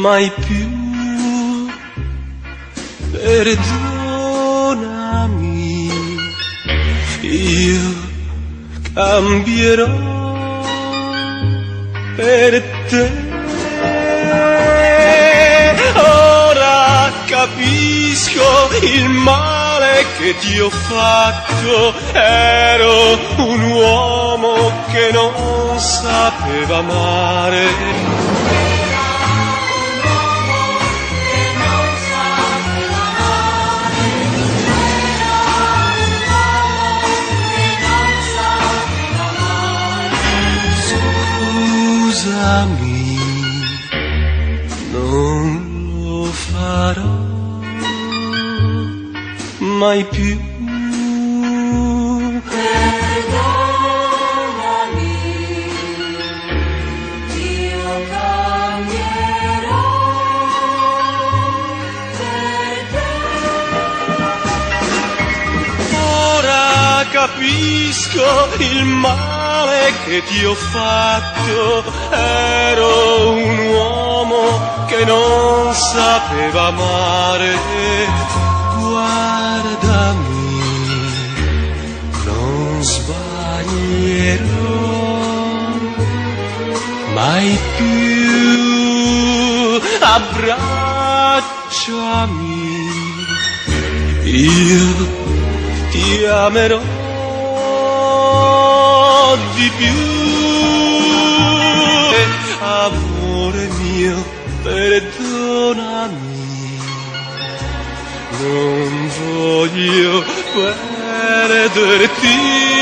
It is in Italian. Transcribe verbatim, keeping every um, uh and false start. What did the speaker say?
mai più. Perdonami, io cambierò per te. Ora capisco il male che ti ho fatto, ero un uomo che non sapeva amare. Scusami, non lo farò mai più. Perdonami, io cambierò per te. Ora capisco il male che ti ho fatto, ero un uomo che non sapeva amare. Guardami, non sbaglierò mai più. Abbracciami, io ti amerò di più. Amore mio, perdonami, non voglio perderti.